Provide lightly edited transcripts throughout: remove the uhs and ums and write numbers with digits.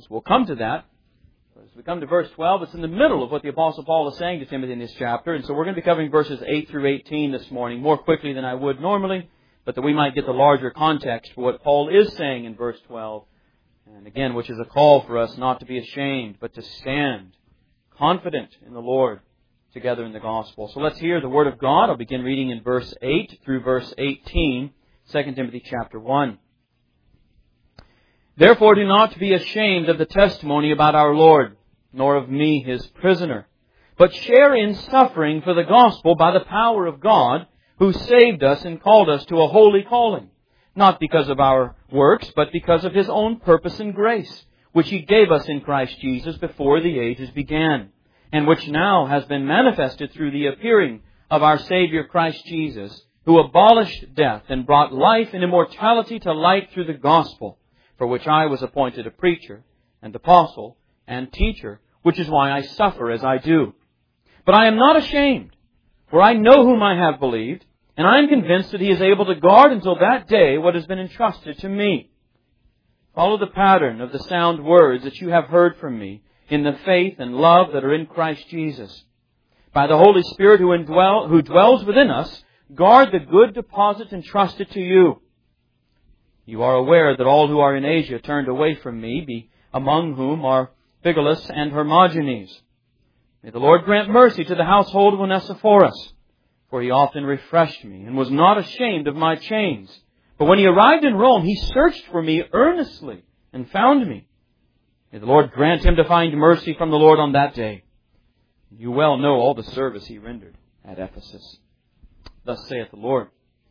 circumstances. We'll come to that. As we come to verse 12, it's in the middle of what the Apostle Paul is saying to Timothy in this chapter. And so we're going to be covering verses 8 through 18 this morning, more quickly than I would normally, but that we might get the larger context for what Paul is saying in verse 12. And again, which is a call for us not to be ashamed, but to stand confident in the Lord together in the gospel. So let's hear the Word of God. I'll begin reading in verse 8 through verse 18, 2 Timothy chapter 1. Therefore do not be ashamed of the testimony about our Lord, nor of me, His prisoner, but share in suffering for the gospel by the power of God, who saved us and called us to a holy calling, not because of our works, but because of His own purpose and grace, which He gave us in Christ Jesus before the ages began, and which now has been manifested through the appearing of our Savior Christ Jesus, who abolished death and brought life and immortality to light through the gospel, for which I was appointed a preacher and apostle and teacher, which is why I suffer as I do. But I am not ashamed, for I know whom I have believed, and I am convinced that He is able to guard until that day what has been entrusted to me. Follow the pattern of the sound words that you have heard from me in the faith and love that are in Christ Jesus. By the Holy Spirit who dwells within us, guard the good deposit entrusted to you. You are aware that all who are in Asia turned away from me, among whom are Phygelus and Hermogenes. May the Lord grant mercy to the household of Onesiphorus, for he often refreshed me and was not ashamed of my chains. But when he arrived in Rome, he searched for me earnestly and found me. May the Lord grant him to find mercy from the Lord on that day. You well know all the service he rendered at Ephesus. Thus saith the Lord.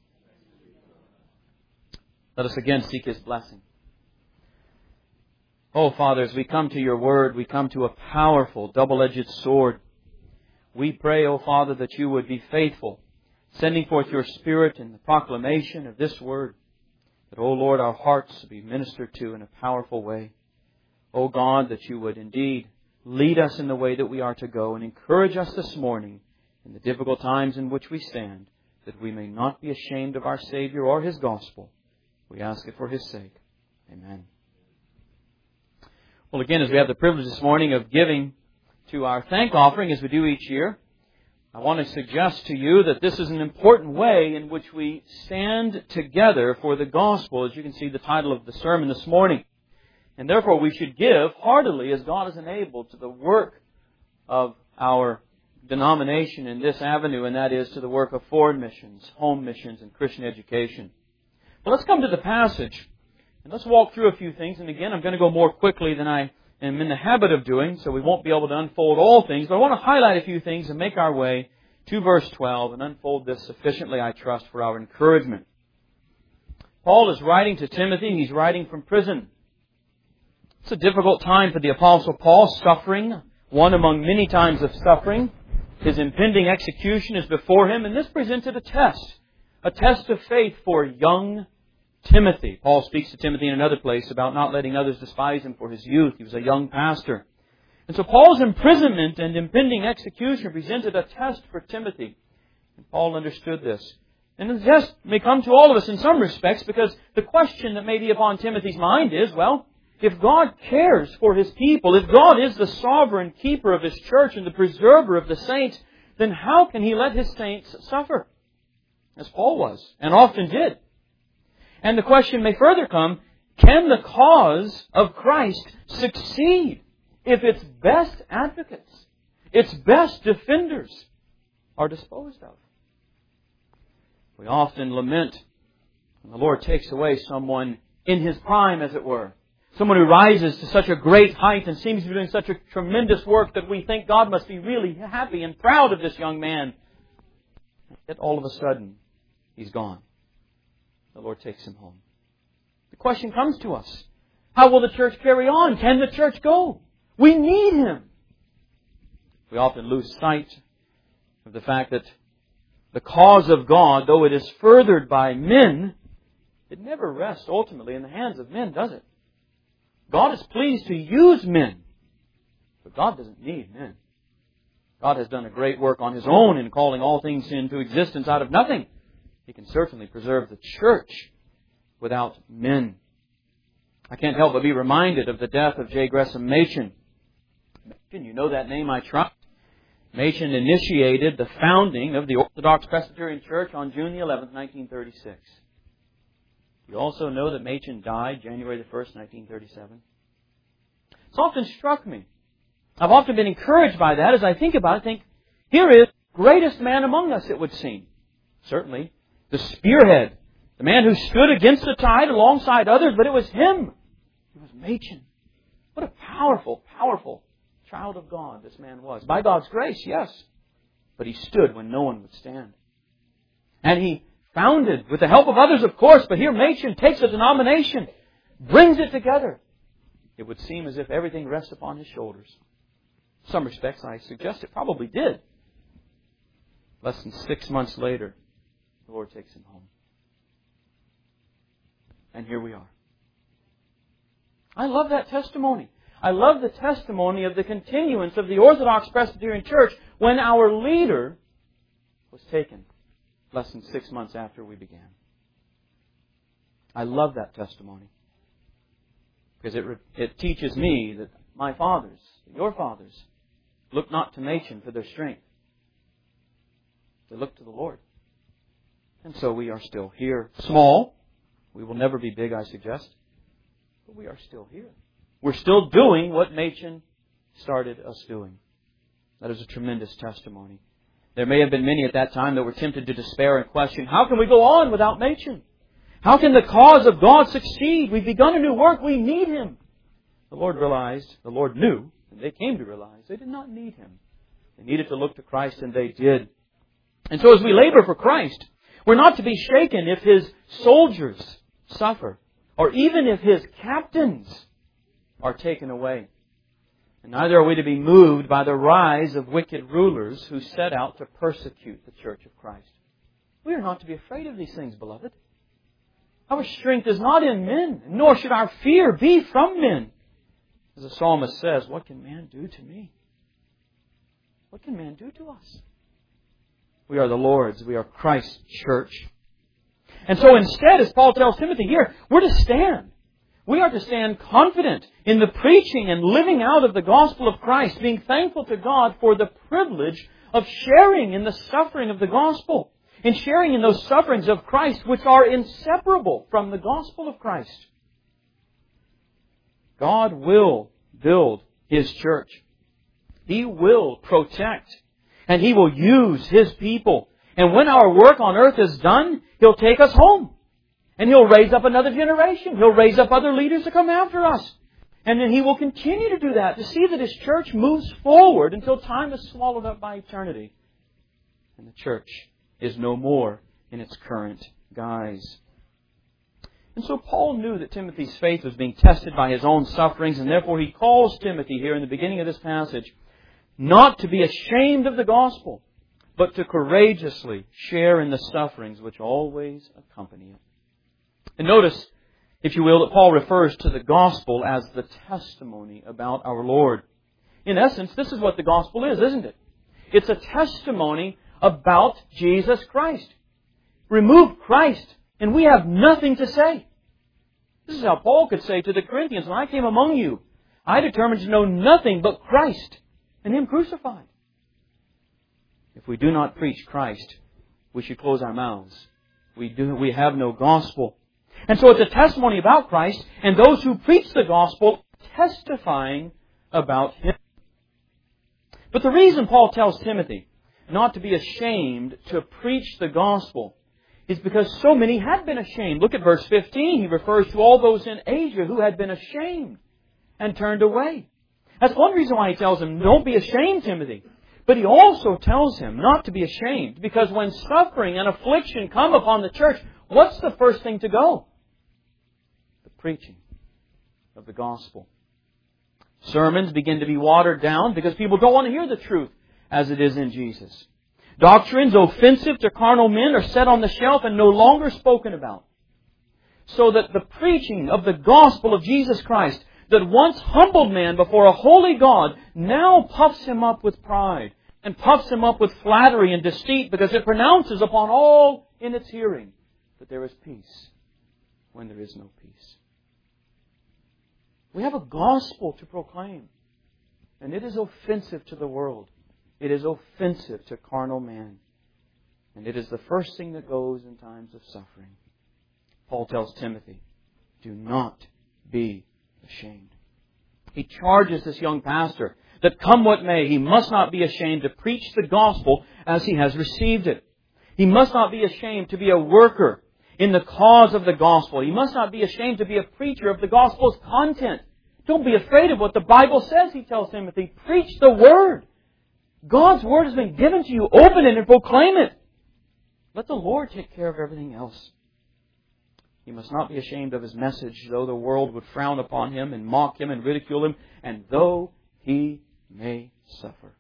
Let us again seek His blessing. Oh, Father, as we come to Your Word, we come to a powerful, double-edged sword. We pray, oh Father, that You would be faithful, sending forth Your Spirit in the proclamation of this Word, that, oh Lord, our hearts be ministered to in a powerful way. Oh God, that You would indeed lead us in the way that we are to go and encourage us this morning in the difficult times in which we stand, that we may not be ashamed of our Savior or His gospel. We ask it for His sake. Amen. Well, again, as we have the privilege this morning of giving to our thank offering as we do each year, I want to suggest to you that this is an important way in which we stand together for the gospel, as you can see the title of the sermon this morning. And therefore we should give heartily as God is enabled to the work of our denomination in this avenue, and that is to the work of foreign missions, home missions, and Christian education. But let's come to the passage, and let's walk through a few things. And again, I'm going to go more quickly than I am in the habit of doing, so we won't be able to unfold all things. But I want to highlight a few things and make our way to verse 12 and unfold this sufficiently, I trust, for our encouragement. Paul is writing to Timothy. He's writing from prison. It's a difficult time for the Apostle Paul, suffering, one among many times of suffering. His impending execution is before him, and this presented a test of faith for young Timothy. Paul speaks to Timothy in another place about not letting others despise him for his youth. He was a young pastor. And so Paul's imprisonment and impending execution presented a test for Timothy. And Paul understood this. And the test may come to all of us in some respects, because the question that may be upon Timothy's mind is, well, if God cares for His people, if God is the sovereign keeper of His church and the preserver of the saints, then how can He let His saints suffer? As Paul was, and often did. And the question may further come, can the cause of Christ succeed if its best advocates, its best defenders are disposed of? We often lament when the Lord takes away someone in his prime, as it were. Someone who rises to such a great height and seems to be doing such a tremendous work that we think God must be really happy and proud of this young man. Yet all of a sudden, he's gone. The Lord takes him home. The question comes to us. How will the church carry on? Can the church go? We need Him. We often lose sight of the fact that the cause of God, though it is furthered by men, it never rests ultimately in the hands of men, does it? God is pleased to use men, but God doesn't need men. God has done a great work on His own in calling all things into existence out of nothing. He can certainly preserve the church without men. I can't help but be reminded of the death of J. Gresham Machen. Machen, you know that name, I trust. Machen initiated the founding of the Orthodox Presbyterian Church on June the 11th, 1936. You also know that Machen died January the 1st, 1937. It's often struck me. I've often been encouraged by that as I think about it. Here is the greatest man among us, it would seem. Certainly, the spearhead, the man who stood against the tide alongside others, but it was him. It was Machen. What a powerful, powerful child of God this man was. By God's grace, yes. But he stood when no one would stand. And he founded, with the help of others, of course, but here Machen takes a denomination, brings it together. It would seem as if everything rests upon his shoulders. In some respects, I suggest it probably did. Less than 6 months later, the Lord takes him home. And here we are. I love that testimony. I love the testimony of the continuance of the Orthodox Presbyterian Church when our leader was taken less than 6 months after we began. I love that testimony because it teaches me that my fathers, your fathers, look not to Machen for their strength. They look to the Lord. And so we are still here. Small. We will never be big, I suggest. But we are still here. We're still doing what Machen started us doing. That is a tremendous testimony. There may have been many at that time that were tempted to despair and question, how can we go on without Machen? How can the cause of God succeed? We've begun a new work. We need Him. The Lord knew, and they came to realize they did not need Him. They needed to look to Christ, and they did. And so as we labor for Christ, we're not to be shaken if His soldiers suffer, or even if His captains are taken away. And neither are we to be moved by the rise of wicked rulers who set out to persecute the Church of Christ. We are not to be afraid of these things, beloved. Our strength is not in men, nor should our fear be from men. As the psalmist says, what can man do to me? What can man do to us? We are the Lord's. We are Christ's church. And so instead, as Paul tells Timothy here, we're to stand. We are to stand confident in the preaching and living out of the gospel of Christ, being thankful to God for the privilege of sharing in the suffering of the gospel, in sharing in those sufferings of Christ, which are inseparable from the gospel of Christ. God will build His church. He will protect, and He will use His people. And when our work on earth is done, He'll take us home. And He'll raise up another generation. He'll raise up other leaders to come after us. And then He will continue to do that, to see that His church moves forward until time is swallowed up by eternity. And the church is no more in its current guise. And so Paul knew that Timothy's faith was being tested by his own sufferings, and therefore he calls Timothy here in the beginning of this passage not to be ashamed of the gospel, but to courageously share in the sufferings which always accompany it. And notice, if you will, that Paul refers to the gospel as the testimony about our Lord. In essence, this is what the gospel is, isn't it? It's a testimony about Jesus Christ. Remove Christ, and we have nothing to say. This is how Paul could say to the Corinthians, when I came among you, I determined to know nothing but Christ and Him crucified. If we do not preach Christ, we should close our mouths. We have no gospel. And so it's a testimony about Christ, and those who preach the gospel testifying about Him. But the reason Paul tells Timothy not to be ashamed to preach the gospel is because so many had been ashamed. Look at verse 15. He refers to all those in Asia who had been ashamed and turned away. That's one reason why he tells him, don't be ashamed, Timothy. But he also tells him not to be ashamed, because when suffering and affliction come upon the church, what's the first thing to go? The preaching of the gospel. Sermons begin to be watered down because people don't want to hear the truth as it is in Jesus. Doctrines offensive to carnal men are set on the shelf and no longer spoken about. So that the preaching of the gospel of Jesus Christ that once humbled man before a holy God now puffs him up with pride and puffs him up with flattery and deceit, because it pronounces upon all in its hearing that there is peace when there is no peace. We have a gospel to proclaim. And it is offensive to the world. It is offensive to carnal man. And it is the first thing that goes in times of suffering. Paul tells Timothy, do not be ashamed. He charges this young pastor that come what may, he must not be ashamed to preach the gospel as he has received it. He must not be ashamed to be a worker in the cause of the gospel. He must not be ashamed to be a preacher of the gospel's content. Don't be afraid of what the Bible says, he tells Timothy. Preach the Word. God's Word has been given to you. Open it and proclaim it. Let the Lord take care of everything else. He must not be ashamed of His message, though the world would frown upon Him and mock Him and ridicule Him, and though He may suffer.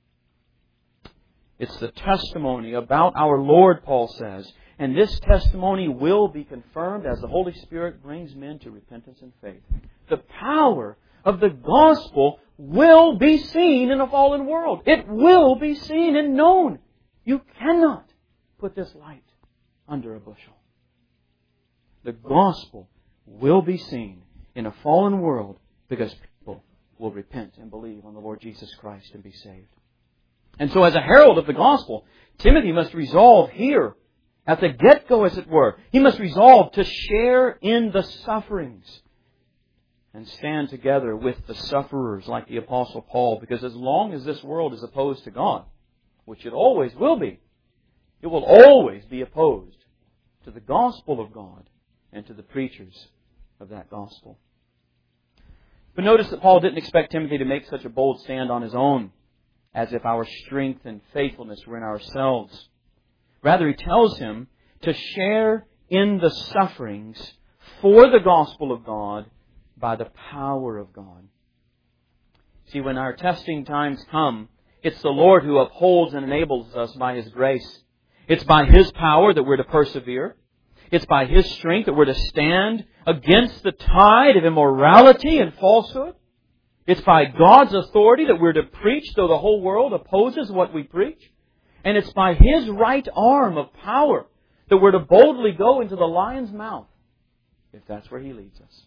It's the testimony about our Lord, Paul says, and this testimony will be confirmed as the Holy Spirit brings men to repentance and faith. The power of the gospel will be seen in a fallen world. It will be seen and known. You cannot put this light under a bushel. The gospel will be seen in a fallen world because people will repent and believe on the Lord Jesus Christ and be saved. And so as a herald of the gospel, Timothy must resolve here, at the get-go as it were, he must resolve to share in the sufferings and stand together with the sufferers like the Apostle Paul, because as long as this world is opposed to God, which it always will be, it will always be opposed to the gospel of God and to the preachers of that gospel. But notice that Paul didn't expect Timothy to make such a bold stand on his own, as if our strength and faithfulness were in ourselves. Rather, he tells him to share in the sufferings for the gospel of God by the power of God. See, when our testing times come, it's the Lord who upholds and enables us by His grace. It's by His power that we're to persevere. It's by His strength that we're to stand against the tide of immorality and falsehood. It's by God's authority that we're to preach, though the whole world opposes what we preach. And it's by His right arm of power that we're to boldly go into the lion's mouth, if that's where He leads us.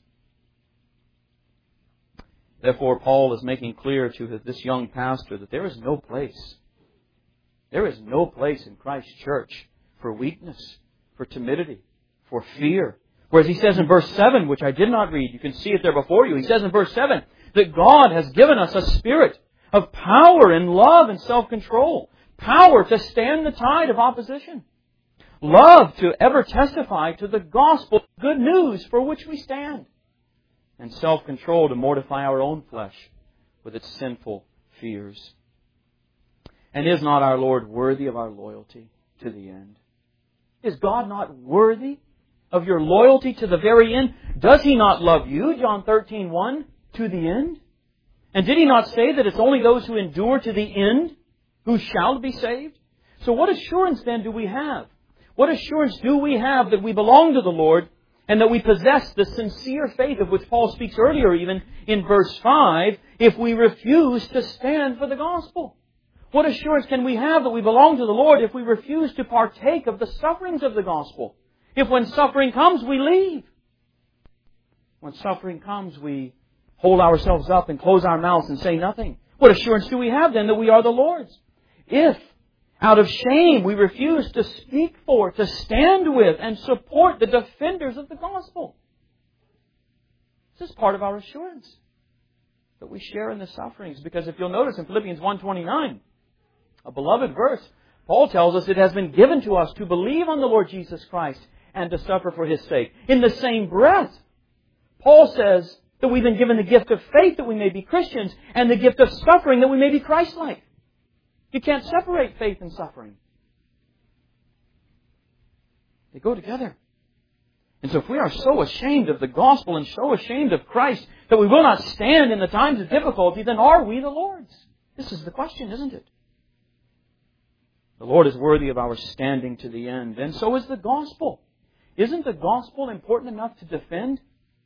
Therefore, Paul is making clear to this young pastor that there is no place. There is no place in Christ's church for weakness, for timidity, for fear. Whereas he says in verse 7, which I did not read, you can see it there before you. He says in verse 7 that God has given us a spirit of power and love and self-control. Power to stand the tide of opposition. Love to ever testify to the gospel, good news for which we stand. And self-control to mortify our own flesh with its sinful fears. And is not our Lord worthy of our loyalty to the end? Is God not worthy of your loyalty to the very end? Does He not love you, John 13:1, to the end? And did He not say that it's only those who endure to the end who shall be saved? So what assurance then do we have? What assurance do we have that we belong to the Lord and that we possess the sincere faith of which Paul speaks earlier even in verse 5 if we refuse to stand for the gospel? What assurance can we have that we belong to the Lord if we refuse to partake of the sufferings of the gospel? If when suffering comes, we leave. When suffering comes, we hold ourselves up and close our mouths and say nothing. What assurance do we have then that we are the Lord's? If, out of shame, we refuse to speak for, to stand with, and support the defenders of the gospel. This is part of our assurance, that we share in the sufferings. Because if you'll notice in Philippians 1:29, a beloved verse, Paul tells us it has been given to us to believe on the Lord Jesus Christ and to suffer for His sake. In the same breath, Paul says that we've been given the gift of faith that we may be Christians and the gift of suffering that we may be Christ-like. You can't separate faith and suffering. They go together. And so if we are so ashamed of the gospel and so ashamed of Christ that we will not stand in the times of difficulty, then are we the Lord's? This is the question, isn't it? The Lord is worthy of our standing to the end, and so is the gospel. Isn't the gospel important enough to defend?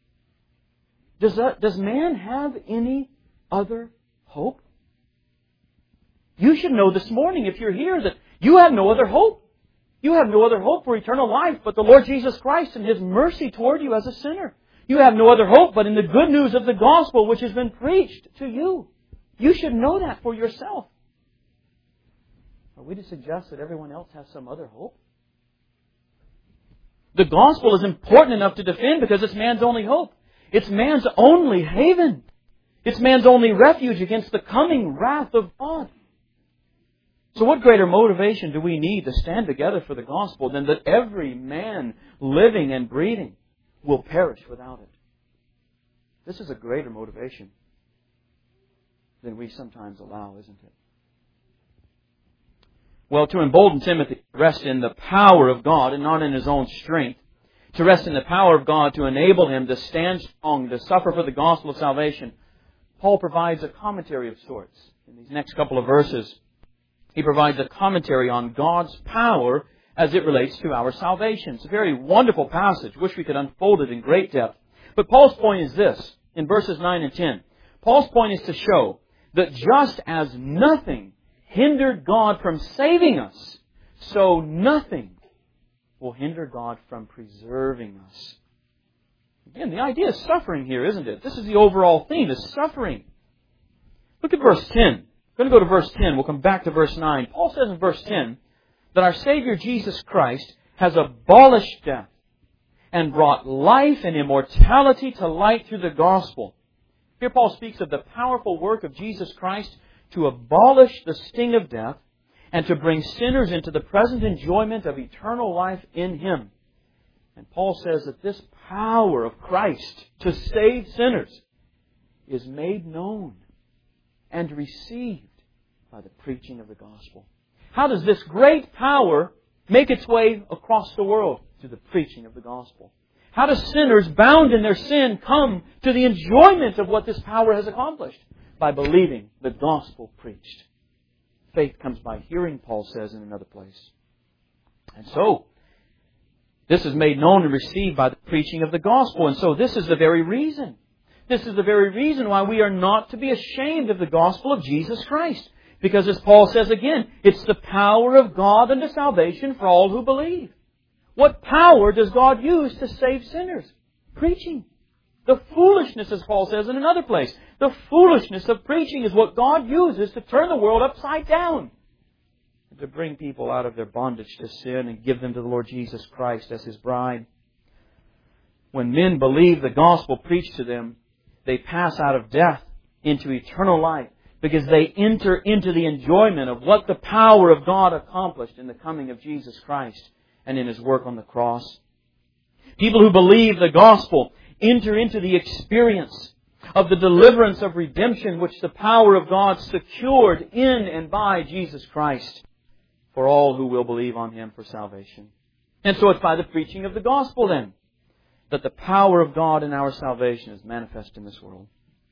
Does man have any other hope? You should know this morning, if you're here, that you have no other hope. You have no other hope for eternal life but the Lord Jesus Christ and His mercy toward you as a sinner. You have no other hope but in the good news of the gospel which has been preached to you. You should know that for yourself. Are we to suggest that everyone else has some other hope? The gospel is important enough to defend because it's man's only hope. It's man's only haven. It's man's only refuge against the coming wrath of God. So what greater motivation do we need to stand together for the gospel than that every man living and breathing will perish without it? This is a greater motivation than we sometimes allow, isn't it? Well, to embolden Timothy to rest in the power of God and not in his own strength, to rest in the power of God to enable him to stand strong, to suffer for the gospel of salvation, Paul provides a commentary of sorts. In these next couple of verses, he provides a commentary on God's power as it relates to our salvation. It's a very wonderful passage. Wish we could unfold it in great depth. But Paul's point is this, in verses 9 and 10. Paul's point is to show that just as nothing hindered God from saving us, so nothing will hinder God from preserving us. Again, the idea is suffering here, isn't it? This is the overall theme, is suffering. Look at verse 10. We're going to go to verse 10. We'll come back to verse 9. Paul says in verse 10 that our Savior Jesus Christ has abolished death and brought life and immortality to light through the gospel. Here Paul speaks of the powerful work of Jesus Christ to abolish the sting of death and to bring sinners into the present enjoyment of eternal life in Him. And Paul says that this power of Christ to save sinners is made known and received by the preaching of the gospel. How does this great power make its way across the world? Through the preaching of the gospel. How do sinners bound in their sin come to the enjoyment of what this power has accomplished? By believing the gospel preached. Faith comes by hearing, Paul says in another place. And so, this is made known and received by the preaching of the gospel. And so this is the very reason. This is the very reason why we are not to be ashamed of the gospel of Jesus Christ. Because as Paul says again, it's the power of God unto salvation for all who believe. What power does God use to save sinners? Preaching. The foolishness, as Paul says in another place, the foolishness of preaching is what God uses to turn the world upside down. And to bring people out of their bondage to sin and give them to the Lord Jesus Christ as His bride. When men believe the gospel preached to them, they pass out of death into eternal life because they enter into the enjoyment of what the power of God accomplished in the coming of Jesus Christ and in His work on the cross. People who believe the gospel enter into the experience of the deliverance of redemption which the power of God secured in and by Jesus Christ for all who will believe on Him for salvation. And so it's by the preaching of the gospel then that the power of God in our salvation is manifest in this world.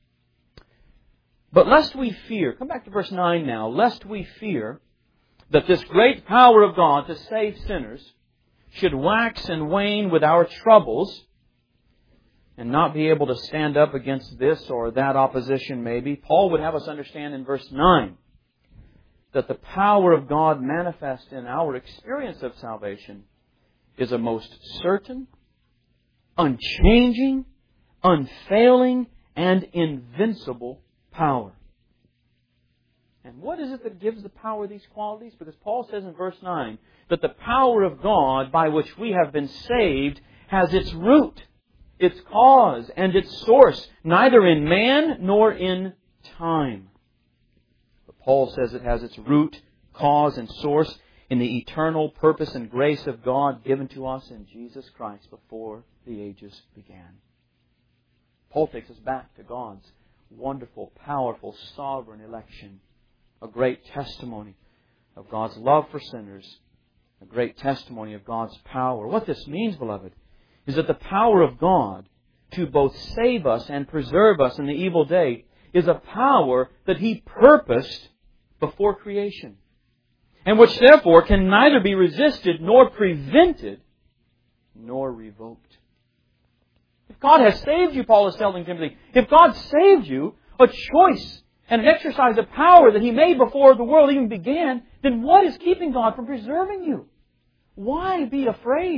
But lest we fear, come back to verse 9 now, lest we fear that this great power of God to save sinners should wax and wane with our troubles and not be able to stand up against this or that opposition maybe, Paul would have us understand in verse 9 that the power of God manifest in our experience of salvation is a most certain, unchanging, unfailing, and invincible power. And what is it that gives the power these qualities? Because Paul says in verse 9 that the power of God by which we have been saved has its root, its cause, and its source neither in man nor in time. But Paul says it has its root, cause, and source in the eternal purpose and grace of God given to us in Jesus Christ before the ages began. Paul takes us back to God's wonderful, powerful, sovereign election. A great testimony of God's love for sinners. A great testimony of God's power. What this means, beloved, is that the power of God to both save us and preserve us in the evil day is a power that He purposed before creation. And which therefore can neither be resisted nor prevented nor revoked. If God has saved you, Paul is telling Timothy, if God saved you, a choice and an exercise of power that He made before the world even began, then what is keeping God from preserving you? Why be afraid?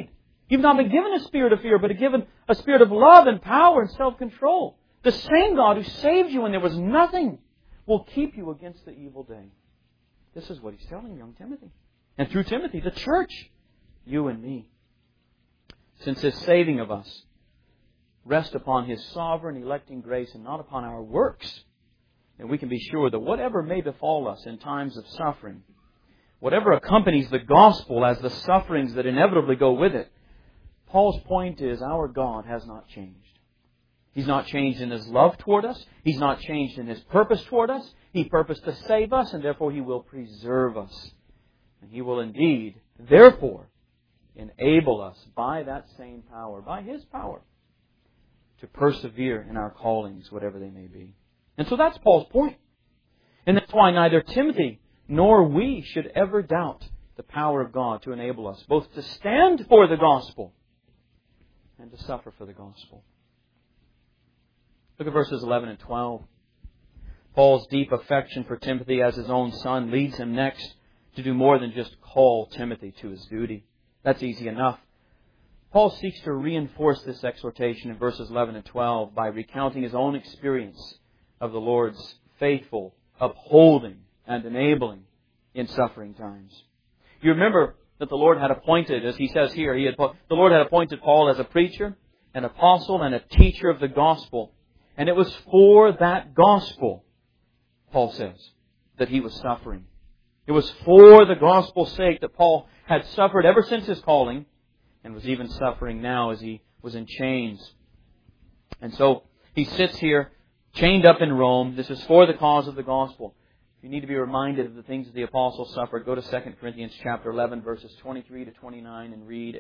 You've not been given a spirit of fear, but given a spirit of love and power and self-control. The same God who saved you when there was nothing will keep you against the evil day. This is what He's telling young Timothy. And through Timothy, the church, you and me. Since His saving of us rests upon His sovereign electing grace and not upon our works, and we can be sure that whatever may befall us in times of suffering, whatever accompanies the gospel as the sufferings that inevitably go with it, Paul's point is our God has not changed. He's not changed in His love toward us. He's not changed in His purpose toward us. He purposed to save us, and therefore He will preserve us. And He will indeed, therefore, enable us by that same power, by His power, to persevere in our callings, whatever they may be. And so that's Paul's point. And that's why neither Timothy nor we should ever doubt the power of God to enable us both to stand for the gospel and to suffer for the gospel. Look at verses 11 and 12. Paul's deep affection for Timothy as his own son leads him next to do more than just call Timothy to his duty. That's easy enough. Paul seeks to reinforce this exhortation in verses 11 and 12 by recounting his own experience of the Lord's faithful upholding and enabling in suffering times. You remember that the Lord had appointed, as he says here, the Lord had appointed Paul as a preacher, an apostle, and a teacher of the gospel. And it was for that gospel, Paul says, that he was suffering. It was for the gospel's sake that Paul had suffered ever since his calling, and was even suffering now as he was in chains. And so he sits here, chained up in Rome. This is for the cause of the gospel. If you need to be reminded of the things that the apostle suffered, go to 2 Corinthians chapter 11, verses 23 to 29, and read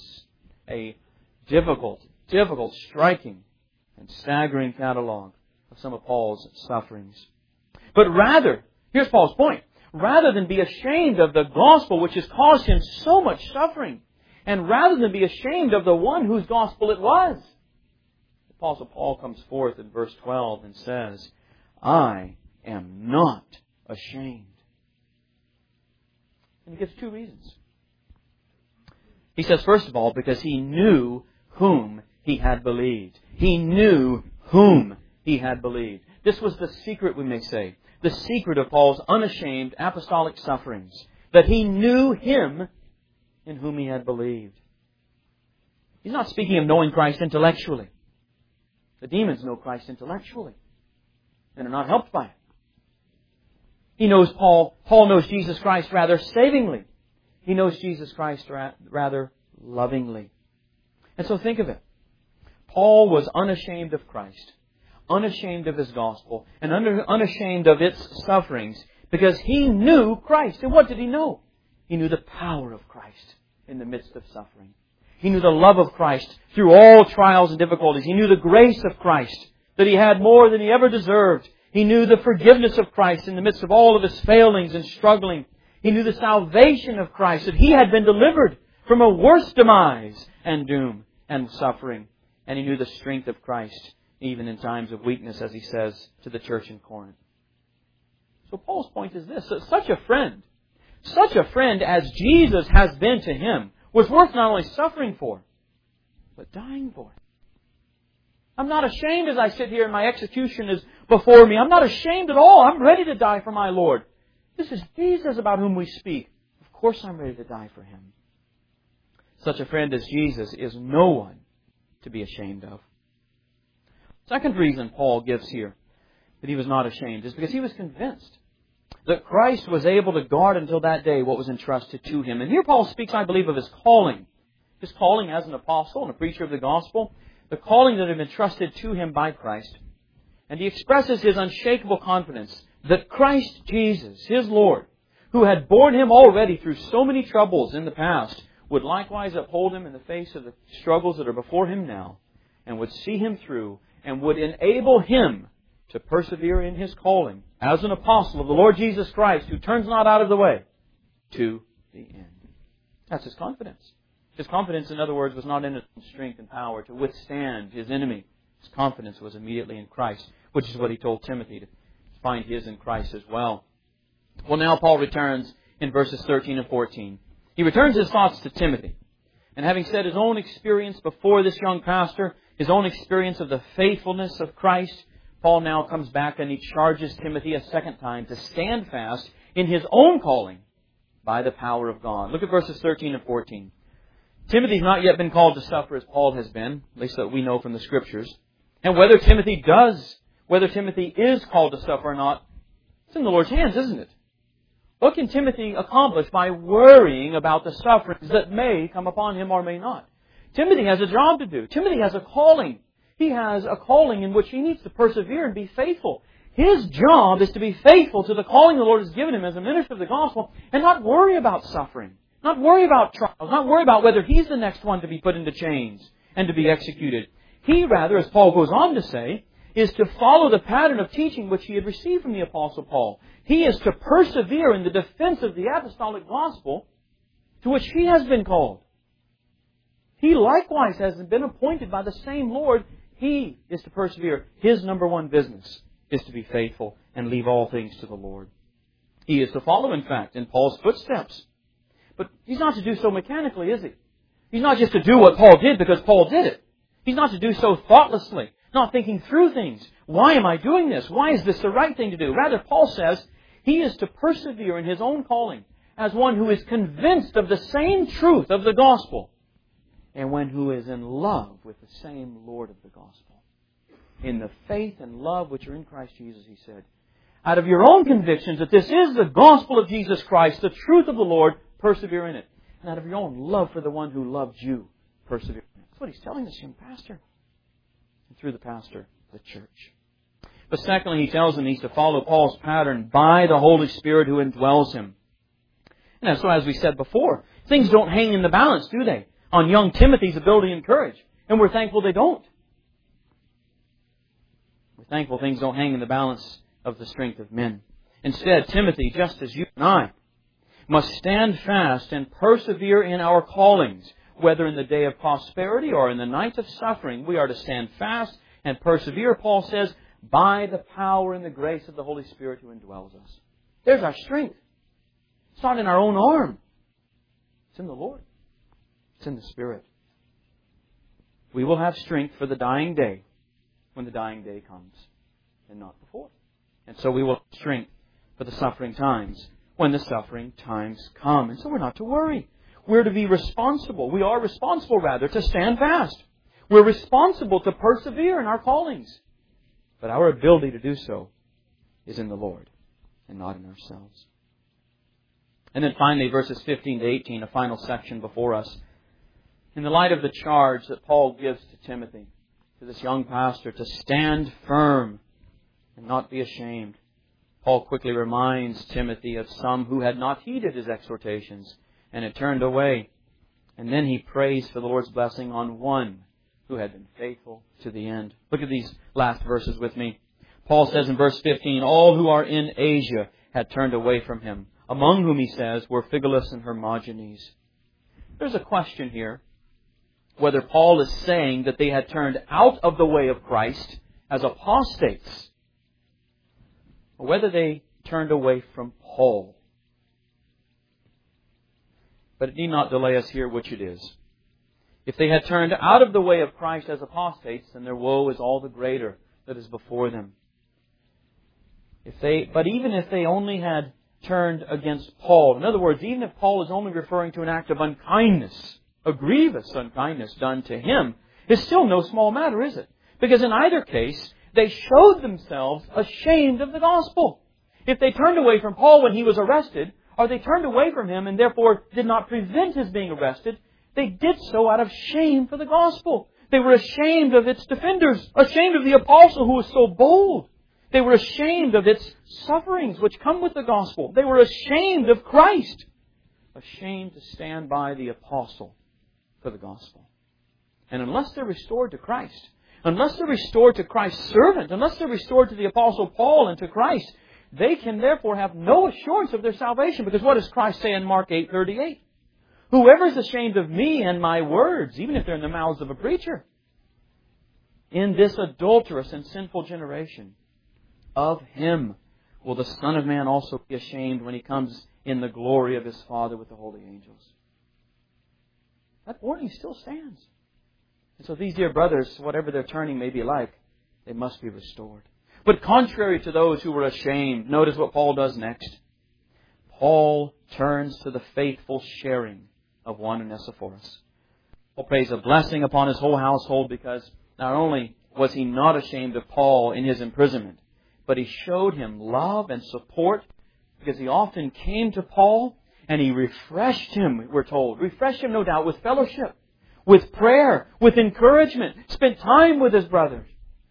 a difficult, striking, and staggering catalog of some of Paul's sufferings. But rather, here's Paul's point, rather than be ashamed of the gospel which has caused him so much suffering, and rather than be ashamed of the one whose gospel it was, the Apostle Paul comes forth in verse 12 and says, I am not ashamed. And he gives two reasons. He says, first of all, because he knew whom he had believed. He knew whom he had believed. This was the secret, we may say, the secret of Paul's unashamed apostolic sufferings, that he knew Him in whom he had believed. He's not speaking of knowing Christ intellectually. The demons know Christ intellectually and are not helped by it. He knows Paul knows Jesus Christ rather savingly. He knows Jesus Christ rather lovingly. And so think of it. Paul was unashamed of Christ, unashamed of His gospel, and unashamed of its sufferings because he knew Christ. And what did he know? He knew the power of Christ in the midst of suffering. He knew the love of Christ through all trials and difficulties. He knew the grace of Christ, that he had more than he ever deserved. He knew the forgiveness of Christ in the midst of all of his failings and struggling. He knew the salvation of Christ, that he had been delivered from a worse demise and doom and suffering. And he knew the strength of Christ even in times of weakness, as he says to the church in Corinth. So Paul's point is this, that such a friend as Jesus has been to him, was worth not only suffering for, but dying for. I'm not ashamed as I sit here and my execution is before me. I'm not ashamed at all. I'm ready to die for my Lord. This is Jesus about whom we speak. Of course I'm ready to die for Him. Such a friend as Jesus is no one to be ashamed of. Second reason Paul gives here that he was not ashamed is because he was convinced that Christ was able to guard until that day what was entrusted to him. And here Paul speaks, I believe, of his calling. His calling as an apostle and a preacher of the gospel. The calling that had been entrusted to him by Christ. And he expresses his unshakable confidence that Christ Jesus, his Lord, who had borne him already through so many troubles in the past, would likewise uphold him in the face of the struggles that are before him now, and would see him through, and would enable him to persevere in his calling as an apostle of the Lord Jesus Christ, who turns not out of the way, to the end. That's his confidence. His confidence, in other words, was not in his strength and power to withstand his enemy. His confidence was immediately in Christ, which is what he told Timothy to find his in Christ as well. Well, now Paul returns in verses 13 and 14. He returns his thoughts to Timothy. And having said his own experience before this young pastor, his own experience of the faithfulness of Christ, Paul now comes back and he charges Timothy a second time to stand fast in his own calling by the power of God. Look at verses 13 and 14. Timothy's not yet been called to suffer as Paul has been, at least that we know from the Scriptures. And whether Timothy is called to suffer or not, it's in the Lord's hands, isn't it? What can Timothy accomplish by worrying about the sufferings that may come upon him or may not? Timothy has a job to do. Timothy has a calling. He has a calling in which he needs to persevere and be faithful. His job is to be faithful to the calling the Lord has given him as a minister of the gospel and not worry about suffering, not worry about trials, not worry about whether he's the next one to be put into chains and to be executed. He rather, as Paul goes on to say, is to follow the pattern of teaching which he had received from the Apostle Paul. He is to persevere in the defense of the apostolic gospel to which he has been called. He likewise has been appointed by the same Lord. He is to persevere. His number one business is to be faithful and leave all things to the Lord. He is to follow, in fact, in Paul's footsteps. But he's not to do so mechanically, is he? He's not just to do what Paul did because Paul did it. He's not to do so thoughtlessly, not thinking through things. Why am I doing this? Why is this the right thing to do? Rather, Paul says he is to persevere in his own calling as one who is convinced of the same truth of the gospel and one who is in love with the same Lord of the gospel. In the faith and love which are in Christ Jesus, he said, out of your own convictions that this is the gospel of Jesus Christ, the truth of the Lord, persevere in it. And out of your own love for the one who loved you, persevere in it. That's what he's telling this young pastor. And through the pastor, the church. But secondly, he tells him he's to follow Paul's pattern by the Holy Spirit who indwells him. And so as we said before, things don't hang in the balance, do they? On young Timothy's ability and courage. And we're thankful they don't. We're thankful things don't hang in the balance of the strength of men. Instead, Timothy, just as you and I, must stand fast and persevere in our callings. Whether in the day of prosperity or in the night of suffering, we are to stand fast and persevere, Paul says, by the power and the grace of the Holy Spirit who indwells us. There's our strength. It's not in our own arm. It's in the Lord. It's in the Spirit. We will have strength for the dying day when the dying day comes, and not before. And so we will have strength for the suffering times when the suffering times come. And so we're not to worry. We're to be responsible. We are responsible, rather, to stand fast. We're responsible to persevere in our callings. But our ability to do so is in the Lord and not in ourselves. And then finally, verses 15 to 18, a final section before us. In the light of the charge that Paul gives to Timothy, to this young pastor, to stand firm and not be ashamed, Paul quickly reminds Timothy of some who had not heeded his exhortations and had turned away. And then he prays for the Lord's blessing on one who had been faithful to the end. Look at these last verses with me. Paul says in verse 15, all who are in Asia had turned away from him, among whom, he says, were Phygelus and Hermogenes. There's a question here, whether Paul is saying that they had turned out of the way of Christ as apostates, or whether they turned away from Paul. But it need not delay us here which it is. If they had turned out of the way of Christ as apostates, then their woe is all the greater that is before them. But even if they only had turned against Paul, in other words, even if Paul is only referring to an act of unkindness, a grievous unkindness done to him, it's still no small matter, is it? Because in either case, they showed themselves ashamed of the gospel. If they turned away from Paul when he was arrested, or they turned away from him and therefore did not prevent his being arrested, they did so out of shame for the gospel. They were ashamed of its defenders, ashamed of the apostle who was so bold. They were ashamed of its sufferings which come with the gospel. They were ashamed of Christ, ashamed to stand by the apostle for the gospel. And unless they're restored to Christ, unless they're restored to Christ's servant, unless they're restored to the apostle Paul and to Christ, they can therefore have no assurance of their salvation. Because what does Christ say in Mark 8:38? Whoever is ashamed of me and my words, even if they're in the mouths of a preacher, in this adulterous and sinful generation, of him will the Son of Man also be ashamed when he comes in the glory of his Father with the holy angels. that warning still stands. And so these dear brothers, whatever their turning may be like, they must be restored. But contrary to those who were ashamed, notice what Paul does next. Paul turns to the faithful sharing of one Onesiphorus. Paul prays a blessing upon his whole household because not only was he not ashamed of Paul in his imprisonment, but he showed him love and support because he often came to Paul and he refreshed him, we're told. Refreshed him, no doubt, with fellowship, with prayer, with encouragement. Spent time with his brothers.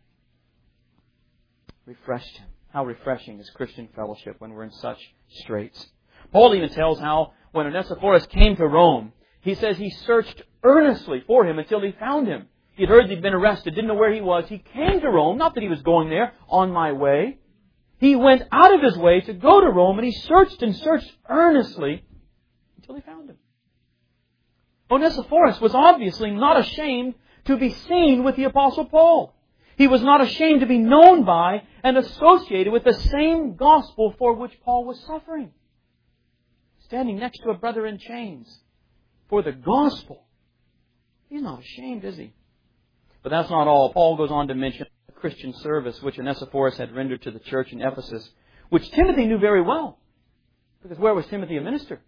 Refreshed him. How refreshing is Christian fellowship when we're in such straits. Paul even tells how when Onesiphorus came to Rome, he says he searched earnestly for him until he found him. He had heard he'd been arrested, didn't know where he was. He came to Rome, not that he was going there, on my way. He went out of his way to go to Rome, and he searched and searched earnestly until he found him. Onesiphorus was obviously not ashamed to be seen with the Apostle Paul. He was not ashamed to be known by and associated with the same gospel for which Paul was suffering. Standing next to a brother in chains for the gospel. He's not ashamed, is he? But that's not all. Paul goes on to mention the Christian service which Onesiphorus had rendered to the church in Ephesus, which Timothy knew very well. Because where was Timothy a minister?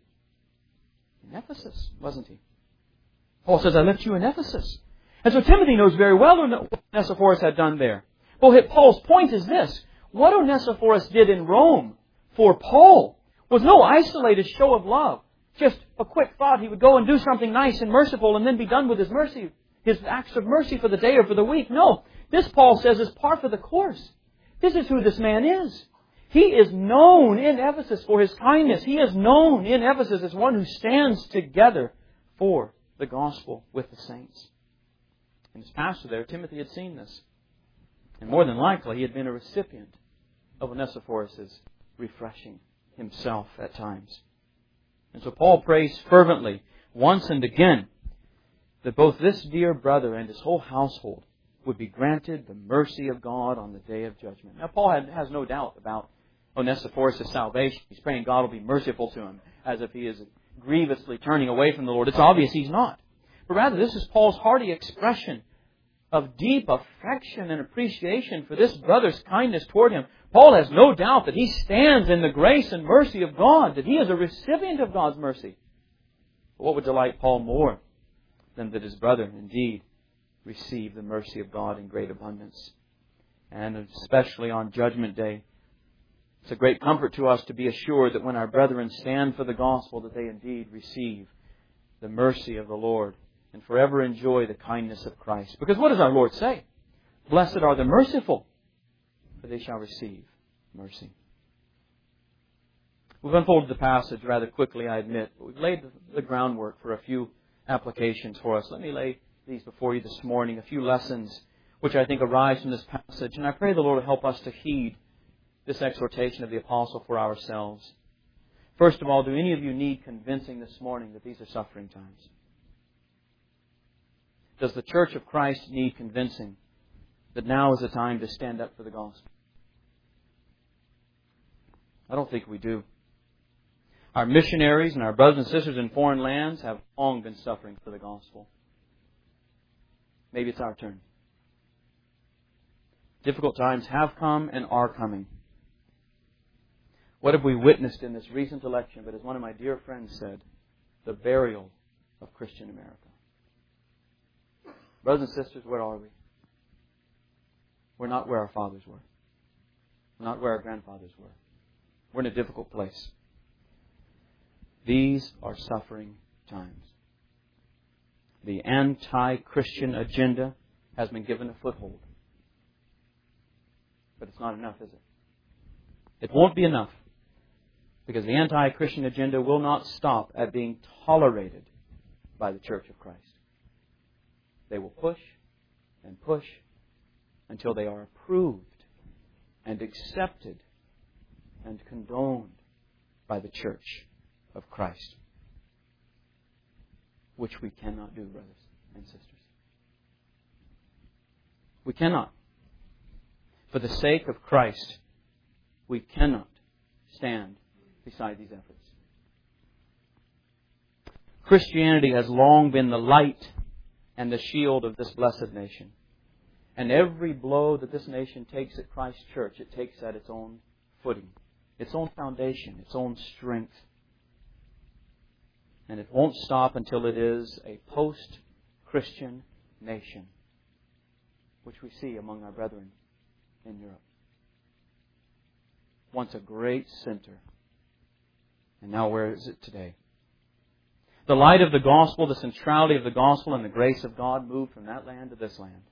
In Ephesus, wasn't he? Paul says, I left you in Ephesus. And so Timothy knows very well what Onesiphorus had done there. But Paul's point is this. What Onesiphorus did in Rome for Paul was no isolated show of love. Just a quick thought he would go and do something nice and merciful and then be done with his mercy, his acts of mercy for the day or for the week. No, this Paul says is par for the course. This is who this man is. He is known in Ephesus for his kindness. He is known in Ephesus as one who stands together for the gospel with the saints. And as pastor there, Timothy had seen this. And more than likely, he had been a recipient of Onesiphorus' refreshing himself at times. And so Paul prays fervently, once and again, that both this dear brother and his whole household would be granted the mercy of God on the day of judgment. Now, Paul has no doubt about Onesiphorus' salvation. He's praying God will be merciful to him, as if he is grievously turning away from the Lord. It's obvious he's not. But rather, this is Paul's hearty expression of deep affection and appreciation for this brother's kindness toward him. Paul has no doubt that he stands in the grace and mercy of God, that he is a recipient of God's mercy. But what would delight Paul more than that his brother indeed receive the mercy of God in great abundance? And especially on Judgment Day, it's a great comfort to us to be assured that when our brethren stand for the gospel, that they indeed receive the mercy of the Lord and forever enjoy the kindness of Christ. Because what does our Lord say? Blessed are the merciful, for they shall receive mercy. We've unfolded the passage rather quickly, I admit, but we've laid the groundwork for a few applications for us. Let me lay these before you this morning, a few lessons which I think arise from this passage, and I pray the Lord will help us to heed this exhortation of the Apostle for ourselves. First of all, do any of you need convincing this morning that these are suffering times? Does the Church of Christ need convincing that now is the time to stand up for the gospel? I don't think we do. Our missionaries and our brothers and sisters in foreign lands have long been suffering for the gospel. Maybe it's our turn. Difficult times have come and are coming. What have we witnessed in this recent election? But as one of my dear friends said, the burial of Christian America. Brothers and sisters, where are we? We're not where our fathers were. We're not where our grandfathers were. We're in a difficult place. These are suffering times. The anti-Christian agenda has been given a foothold. But it's not enough, is it? It won't be enough. Because the anti-Christian agenda will not stop at being tolerated by the Church of Christ. They will push and push until they are approved and accepted and condoned by the Church of Christ. Which we cannot do, brothers and sisters. We cannot. For the sake of Christ, we cannot stand beside these efforts. Christianity has long been the light and the shield of this blessed nation. And every blow that this nation takes at Christ Church, it takes at its own footing, its own foundation, its own strength. And it won't stop until it is a post-Christian nation, which we see among our brethren in Europe. Once a great center. And now where is it today? The light of the gospel, the centrality of the gospel and the grace of God moved from that land to this land.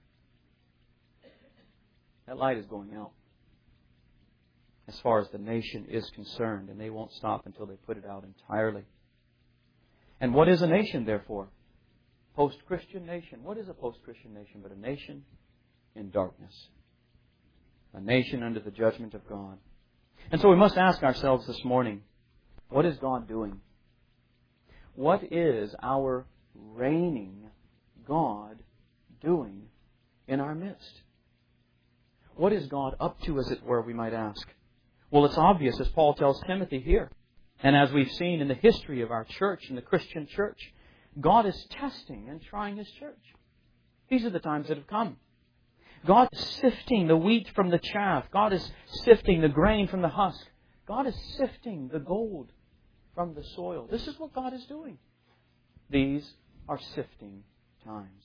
That light is going out as far as the nation is concerned, and they won't stop until they put it out entirely. And what is a nation, therefore? Post-Christian nation. What is a post-Christian nation but a nation in darkness? A nation under the judgment of God. And so we must ask ourselves this morning, what is God doing? What is our reigning God doing in our midst? What is God up to, as it were, we might ask? Well, it's obvious, as Paul tells Timothy here, and as we've seen in the history of our church and the Christian church, God is testing and trying His church. These are the times that have come. God is sifting the wheat from the chaff. God is sifting the grain from the husk. God is sifting the gold from the soil. This is what God is doing. These are sifting times.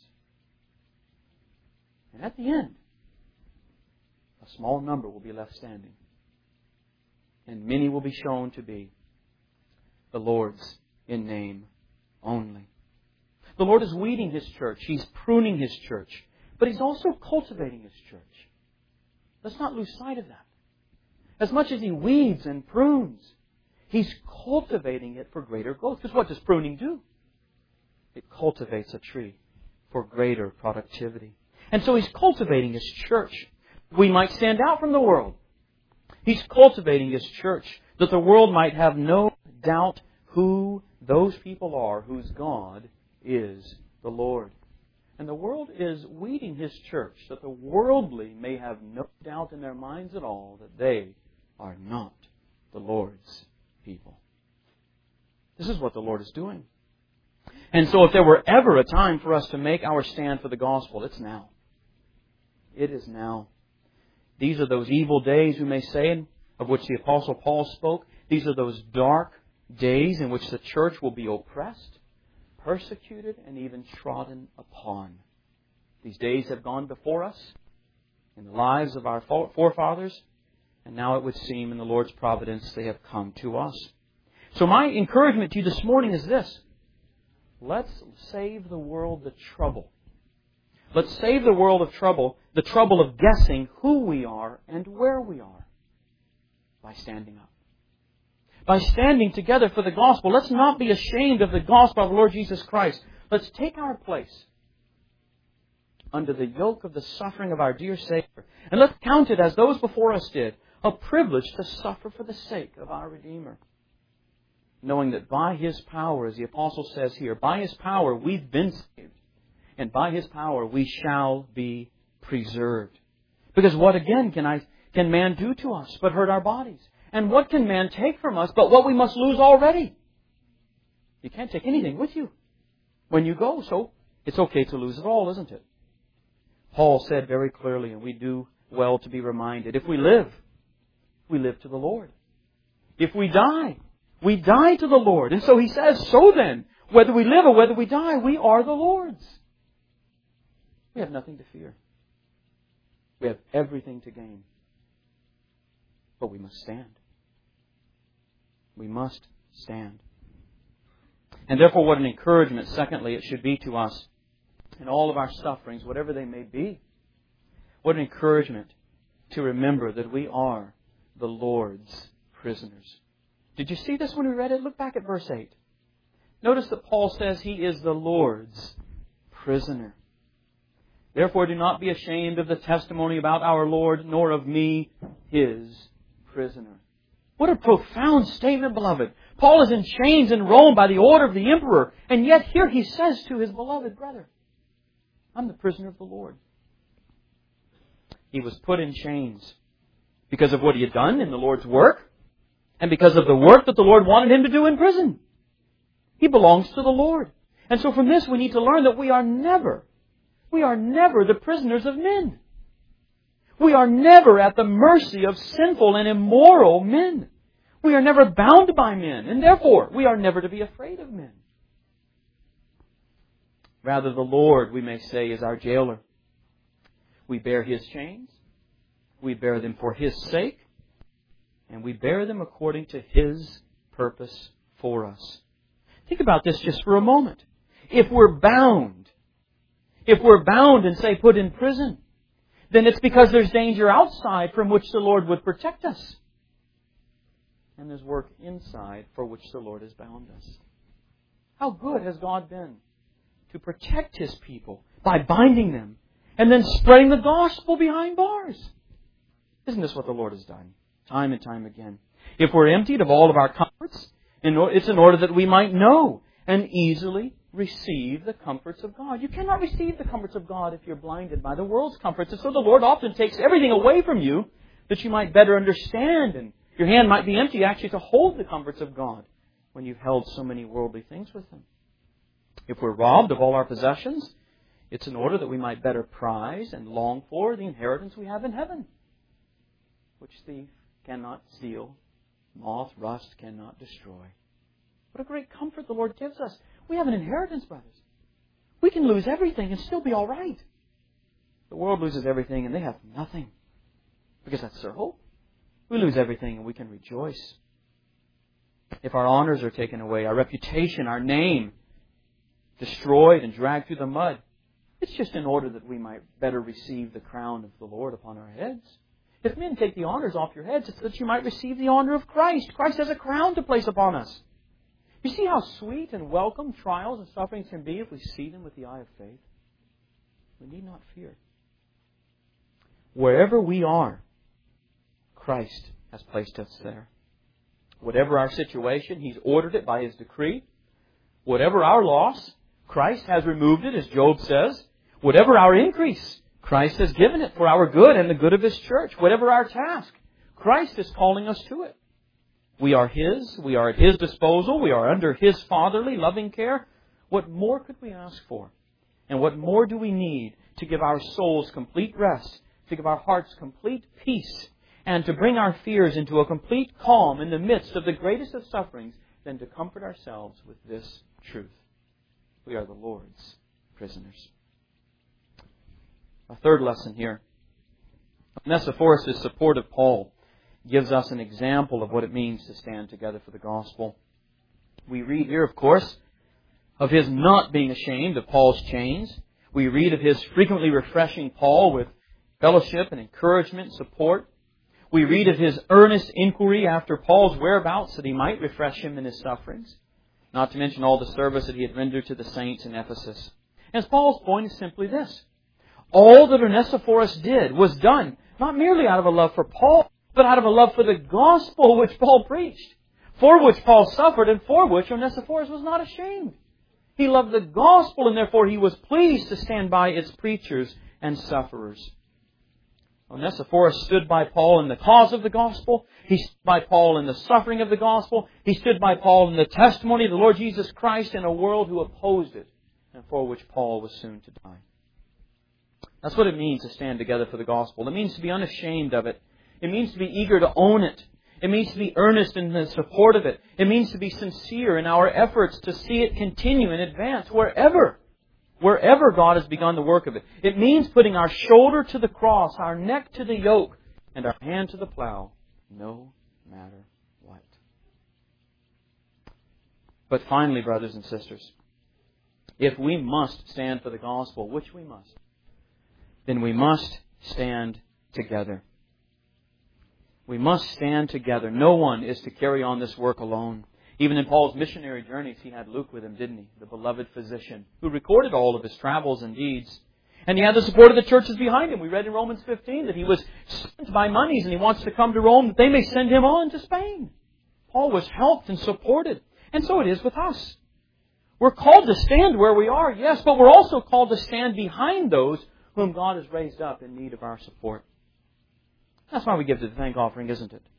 And at the end, a small number will be left standing. And many will be shown to be the Lord's in name only. The Lord is weeding His church. He's pruning His church. But He's also cultivating His church. Let's not lose sight of that. As much as He weeds and prunes, He's cultivating it for greater growth. Because what does pruning do? It cultivates a tree for greater productivity. And so He's cultivating His church. We might stand out from the world. He's cultivating His church that the world might have no doubt who those people are whose God is the Lord. And the world is weeding His church that the worldly may have no doubt in their minds at all that they are not the Lord's people. This is what the Lord is doing. And so if there were ever a time for us to make our stand for the gospel, it's now. It is now. These are those evil days, we may say, of which the Apostle Paul spoke. These are those dark days in which the church will be oppressed, persecuted, and even trodden upon. These days have gone before us in the lives of our forefathers, and now it would seem in the Lord's providence they have come to us. So my encouragement to you this morning is this. Let's save the world the trouble. Let's save the world of trouble, the trouble of guessing who we are and where we are, by standing up. By standing together for the gospel. Let's not be ashamed of the gospel of the Lord Jesus Christ. Let's take our place under the yoke of the suffering of our dear Savior. And let's count it, as those before us did, a privilege to suffer for the sake of our Redeemer. Knowing that by His power, as the Apostle says here, by His power we've been saved. And by His power we shall be preserved. Because what again can man do to us but hurt our bodies? And what can man take from us but what we must lose already? You can't take anything with you when you go, so it's okay to lose it all, isn't it? Paul said very clearly, and we do well to be reminded, if we live to the Lord. If we die to the Lord. And so he says, so then, whether we live or whether we die, we are the Lord's. We have nothing to fear. We have everything to gain. But we must stand. We must stand. And therefore, what an encouragement, secondly, it should be to us in all of our sufferings, whatever they may be. What an encouragement to remember that we are the Lord's prisoners. Did you see this when we read it? Look back at verse 8. Notice that Paul says he is the Lord's prisoner. Therefore, do not be ashamed of the testimony about our Lord, nor of me, His prisoner. What a profound statement, beloved. Paul is in chains in Rome by the order of the emperor, and yet here he says to his beloved brother, I'm the prisoner of the Lord. He was put in chains because of what he had done in the Lord's work, and because of the work that the Lord wanted him to do in prison. He belongs to the Lord. And so from this we need to learn that we are never the prisoners of men. We are never at the mercy of sinful and immoral men. We are never bound by men, and therefore we are never to be afraid of men. Rather, the Lord, we may say, is our jailer. We bear His chains. We bear them for His sake. And we bear them according to His purpose for us. Think about this just for a moment. If we're bound and, say, put in prison, then it's because there's danger outside from which the Lord would protect us. And there's work inside for which the Lord has bound us. How good has God been to protect His people by binding them and then spreading the gospel behind bars? Isn't this what the Lord has done time and time again? If we're emptied of all of our comforts, it's in order that we might know and easily receive the comforts of God. You cannot receive the comforts of God if you're blinded by the world's comforts. And so the Lord often takes everything away from you that you might better understand, and your hand might be empty actually to hold the comforts of God when you've held so many worldly things with Him. If we're robbed of all our possessions, it's in order that we might better prize and long for the inheritance we have in heaven, which thief cannot steal, moth, rust cannot destroy. What a great comfort the Lord gives us. We have an inheritance, brothers. We can lose everything and still be all right. The world loses everything and they have nothing, because that's their hope. We lose everything and we can rejoice. If our honors are taken away, our reputation, our name, destroyed and dragged through the mud, it's just in order that we might better receive the crown of the Lord upon our heads. If men take the honors off your heads, it's that you might receive the honor of Christ. Christ has a crown to place upon us. You see how sweet and welcome trials and sufferings can be if we see them with the eye of faith? We need not fear. Wherever we are, Christ has placed us there. Whatever our situation, He's ordered it by His decree. Whatever our loss, Christ has removed it, as Job says. Whatever our increase, Christ has given it for our good and the good of His church. Whatever our task, Christ is calling us to it. We are His. We are at His disposal. We are under His fatherly, loving care. What more could we ask for? And what more do we need to give our souls complete rest, to give our hearts complete peace, and to bring our fears into a complete calm in the midst of the greatest of sufferings than to comfort ourselves with this truth? We are the Lord's prisoners. A third lesson here. Onesiphorus' support of Paul gives us an example of what it means to stand together for the gospel. We read here, of course, of his not being ashamed of Paul's chains. We read of his frequently refreshing Paul with fellowship and encouragement and support. We read of his earnest inquiry after Paul's whereabouts that he might refresh him in his sufferings. Not to mention all the service that he had rendered to the saints in Ephesus. And Paul's point is simply this. All that Onesiphorus did was done not merely out of a love for Paul, but out of a love for the gospel which Paul preached, for which Paul suffered, and for which Onesiphorus was not ashamed. He loved the gospel, and therefore he was pleased to stand by its preachers and sufferers. Onesiphorus stood by Paul in the cause of the gospel. He stood by Paul in the suffering of the gospel. He stood by Paul in the testimony of the Lord Jesus Christ in a world who opposed it, and for which Paul was soon to die. That's what it means to stand together for the gospel. It means to be unashamed of it. It means to be eager to own it. It means to be earnest in the support of it. It means to be sincere in our efforts to see it continue and advance wherever God has begun the work of it. It means putting our shoulder to the cross, our neck to the yoke, and our hand to the plow, no matter what. But finally, brothers and sisters, if we must stand for the gospel, which we must, then we must stand together. We must stand together. No one is to carry on this work alone. Even in Paul's missionary journeys, he had Luke with him, didn't he? The beloved physician who recorded all of his travels and deeds. And he had the support of the churches behind him. We read in Romans 15 that he was sent by monies and he wants to come to Rome that they may send him on to Spain. Paul was helped and supported. And so it is with us. We're called to stand where we are, yes, but we're also called to stand behind those whom God has raised up in need of our support. That's why we give the thank offering, isn't it?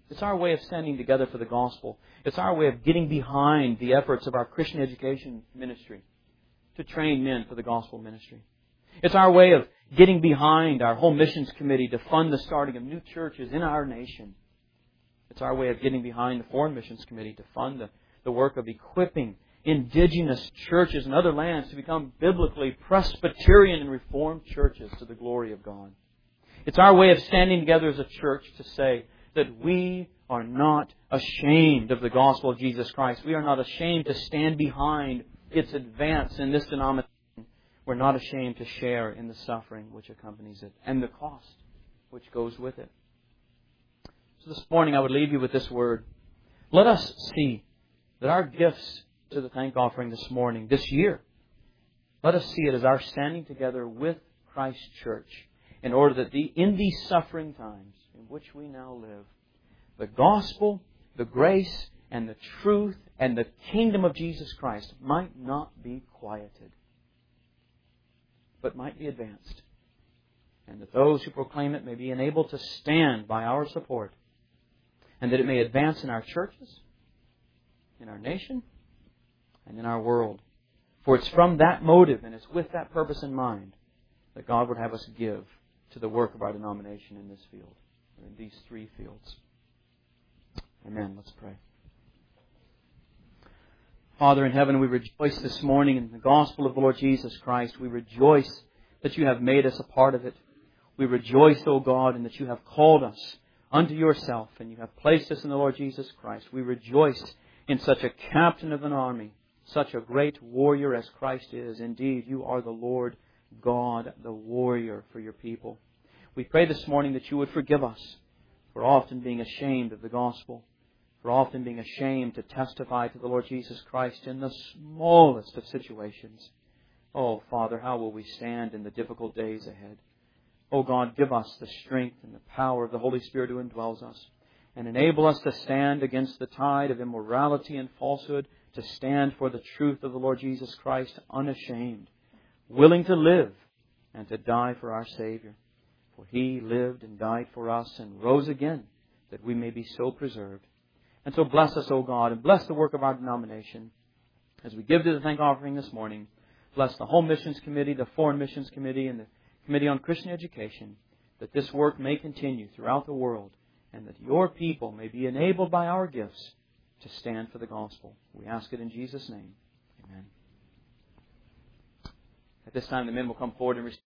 It's our way of standing together for the gospel. It's our way of getting behind the efforts of our Christian education ministry to train men for the gospel ministry. It's our way of getting behind our home missions committee to fund the starting of new churches in our nation. It's our way of getting behind the foreign missions committee to fund the work of equipping indigenous churches in other lands to become biblically Presbyterian and Reformed churches to the glory of God. It's our way of standing together as a church to say that we are not ashamed of the gospel of Jesus Christ. We are not ashamed to stand behind its advance in this denomination. We're not ashamed to share in the suffering which accompanies it and the cost which goes with it. So this morning I would leave you with this word. Let us see that our gifts to the thank offering this morning, this year, let us see it as our standing together with Christ's church in order that in these suffering times in which we now live, the gospel, the grace, and the truth, and the kingdom of Jesus Christ might not be quieted, but might be advanced. And that those who proclaim it may be enabled to stand by our support, and that it may advance in our churches, in our nation, and in our world. For it's from that motive and it's with that purpose in mind that God would have us give to the work of our denomination in this field, or in these three fields. Amen. Let's pray. Father in heaven, we rejoice this morning in the gospel of the Lord Jesus Christ. We rejoice that you have made us a part of it. We rejoice, O God, in that you have called us unto yourself and you have placed us in the Lord Jesus Christ. We rejoice in such a captain of an army, such a great warrior as Christ is. Indeed, you are the Lord God, the warrior for your people. We pray this morning that you would forgive us for often being ashamed of the gospel, for often being ashamed to testify to the Lord Jesus Christ in the smallest of situations. Oh, Father, how will we stand in the difficult days ahead? Oh, God, give us the strength and the power of the Holy Spirit who indwells us, and enable us to stand against the tide of immorality and falsehood, to stand for the truth of the Lord Jesus Christ unashamed, willing to live and to die for our Savior. For He lived and died for us and rose again, that we may be so preserved. And so bless us, O God, and bless the work of our denomination. As we give to the thank offering this morning, bless the Home Missions Committee, the Foreign Missions Committee, and the Committee on Christian Education, that this work may continue throughout the world, and that your people may be enabled by our gifts to stand for the gospel. We ask it in Jesus' name. Amen. At this time, the men will come forward and receive